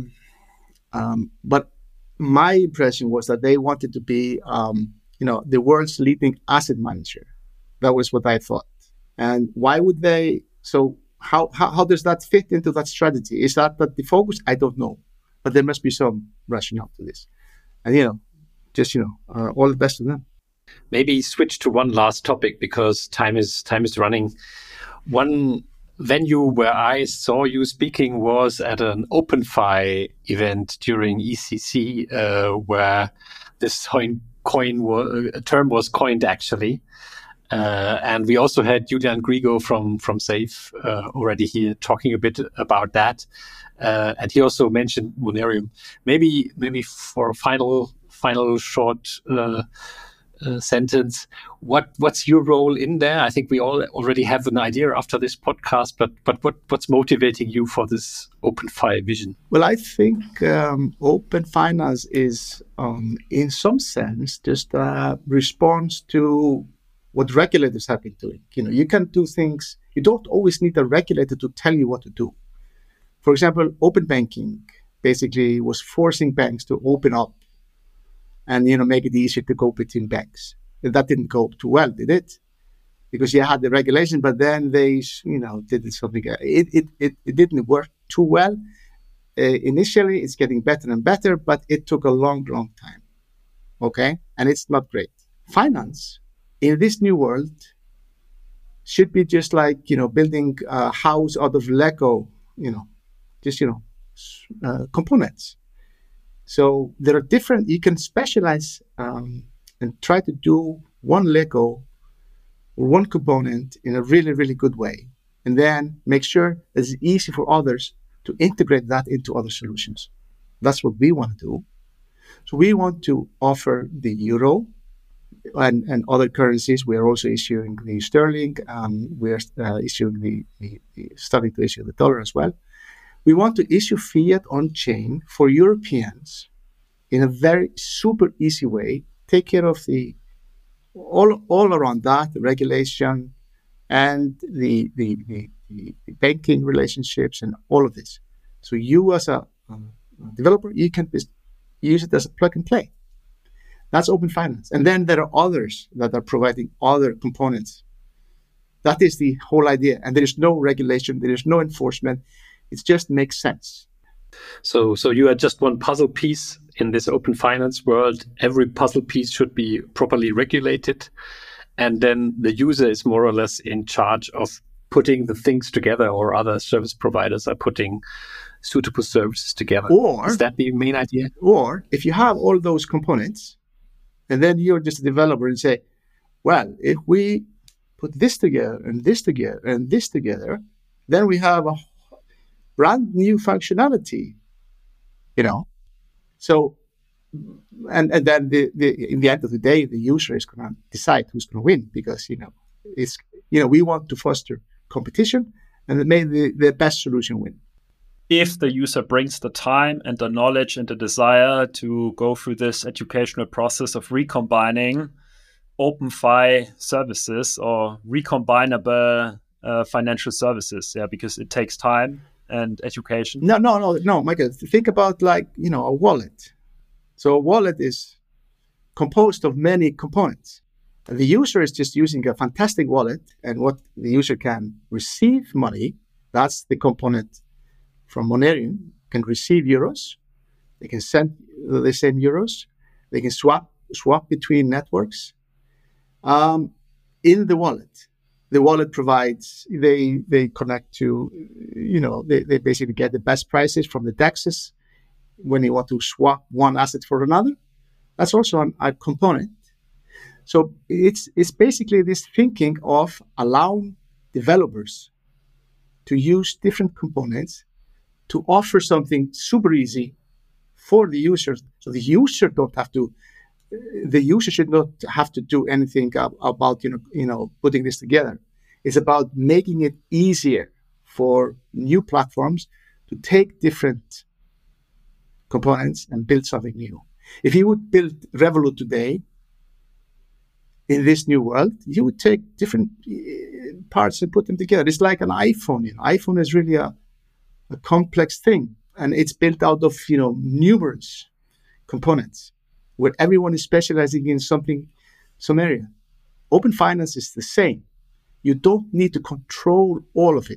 Speaker 3: my impression was that they wanted to be, the world's leading asset manager. That was what I thought. And why would they? So how does that fit into that strategy? Is that the focus? I don't know, but there must be some rationale to this. And all the best to them.
Speaker 2: Maybe switch to one last topic because time is running. One venue where I saw you speaking was at an OpenFi event during ECC, where this term was coined actually. And we also had Julian Grigo from SAFE already here talking a bit about that. And he also mentioned Monerium. Maybe for a final short sentence, what's your role in there? I think we all already have an idea after this podcast, but what's motivating you for this OpenFi vision?
Speaker 3: Well, I think open finance is, in some sense, just a response to what regulators have been doing. You can do things. You don't always need a regulator to tell you what to do. For example, open banking basically was forcing banks to open up and make it easier to go between banks. That didn't go too well, did it? Because you had the regulation, but then they did something. It didn't work too well. Initially, it's getting better and better, but it took a long time. Okay, and it's not great. Finance in this new world should be just like building a house out of Lego. Components. So there are different, you can specialize and try to do one Lego or one component in a really, really good way. And then make sure it's easy for others to integrate that into other solutions. That's what we want to do. So we want to offer the euro and other currencies. We are also issuing the sterling. We're starting to issue the dollar as well. We want to issue fiat on-chain for Europeans in a very super easy way, take care of the all around that, the regulation and the banking relationships and all of this. So you as a developer, you can use it as a plug and play. That's open finance. And then there are others that are providing other components. That is the whole idea. And there is no regulation, there is no enforcement. It just makes sense.
Speaker 2: So you are just one puzzle piece in this open finance world. Every puzzle piece should be properly regulated. And then the user is more or less in charge of putting the things together, or other service providers are putting suitable services together. Is that the main idea?
Speaker 3: Or if you have all those components, and then you're just a developer and say, well, if we put this together and this together and this together, then we have a brand new functionality, So, and then in the end of the day, the user is going to decide who's going to win, because we want to foster competition and make the best solution win.
Speaker 1: If the user brings the time and the knowledge and the desire to go through this educational process of recombining OpenFi services or recombinable financial services, because it takes time and education.
Speaker 3: No, Michael. Think about a wallet. So a wallet is composed of many components. And the user is just using a fantastic wallet, and what the user can receive money, that's the component from Monerium, can receive euros. They can send the same euros. They can swap between networks in the wallet. The wallet provides, they connect to, they basically get the best prices from the DEXs when you want to swap one asset for another. That's also a component. So it's basically this thinking of allowing developers to use different components to offer something super easy for the users. So the user should not have to do anything about putting this together. It's about making it easier for new platforms to take different components and build something new. If you would build Revolut today in this new world, you would take different parts and put them together. It's like an iPhone. iPhone is really a complex thing, and it's built out of numerous components where everyone is specializing in some area. Open finance is the same. You don't need to control all of it.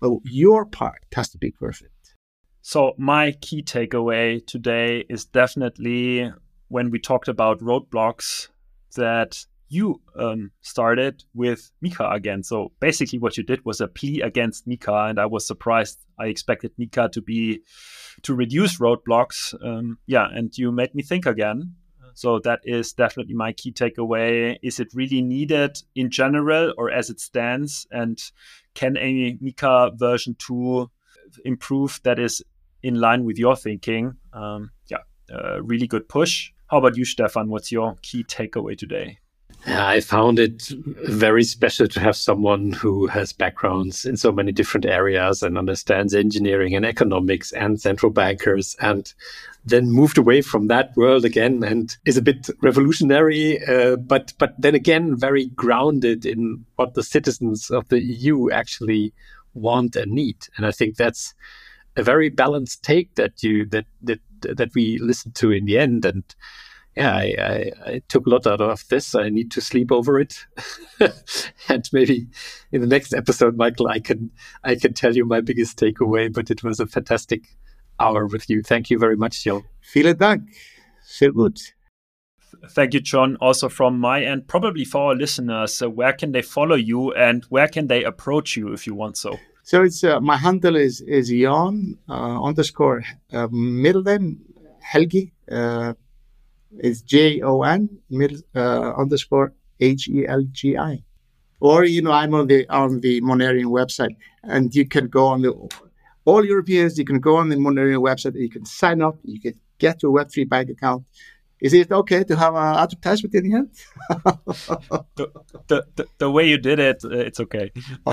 Speaker 3: but your part has to be perfect.
Speaker 1: So my key takeaway today is definitely when we talked about roadblocks that you started with Mika again. So basically what you did was a plea against Mika, and I was surprised. I expected Mika to reduce roadblocks. And you made me think again. So that is definitely my key takeaway. Is it really needed in general or as it stands? And can a Mika version 2 improve that is in line with your thinking? Really good push. How about you, Stefan? What's your key takeaway today?
Speaker 2: I found it very special to have someone who has backgrounds in so many different areas and understands engineering and economics and central bankers, and then moved away from that world again and is a bit revolutionary, but then again very grounded in what the citizens of the EU actually want and need. And I think that's a very balanced take that we listened to in the end. And I took a lot out of this. I need to sleep over it. And maybe in the next episode, Michael, I can tell you my biggest takeaway, but it was a fantastic hour with you. Thank you very much, Jon.
Speaker 3: Vielen Dank. Sehr gut.
Speaker 1: Thank you, Jon. Also from my end, probably for our listeners, where can they follow you and where can they approach you if you want so?
Speaker 3: So it's my handle is Jon _ middle Helgi. It's JON _ HELGI. Or, I'm on the Monerium website, and you can go on all Europeans, you can go on the Monerium website, you can sign up, you can get your Web3 bank account. Is it okay to have an advertisement in the end?
Speaker 1: The way you did it, it's okay.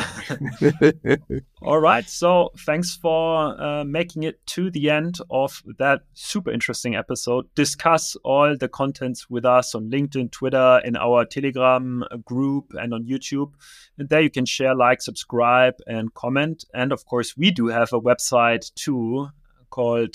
Speaker 1: All right. So thanks for making it to the end of that super interesting episode. Discuss all the contents with us on LinkedIn, Twitter, in our Telegram group, and on YouTube. And there you can share, like, subscribe, and comment. And of course, we do have a website too called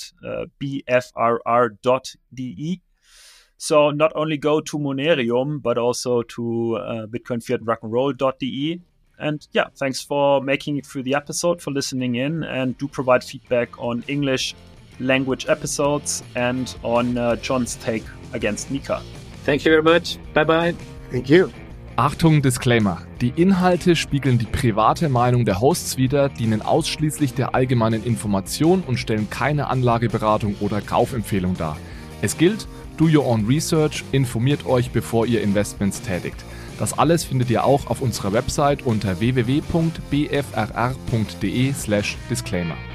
Speaker 1: bfrr.de. So not only go to Monerium, but also to bitcoinfiatandrockandroll.de. And thanks for making it through the episode, for listening in, and do provide feedback on English language episodes and on Jon's take against Mika.
Speaker 2: Thank you very much. Bye-bye.
Speaker 3: Thank you.
Speaker 4: Achtung, Disclaimer. Die Inhalte spiegeln die private Meinung der Hosts wider, dienen ausschließlich der allgemeinen Information und stellen keine Anlageberatung oder Kaufempfehlung dar. Es gilt: do your own research, informiert euch, bevor ihr Investments tätigt. Das alles findet ihr auch auf unserer Website unter www.bfrr.de/disclaimer.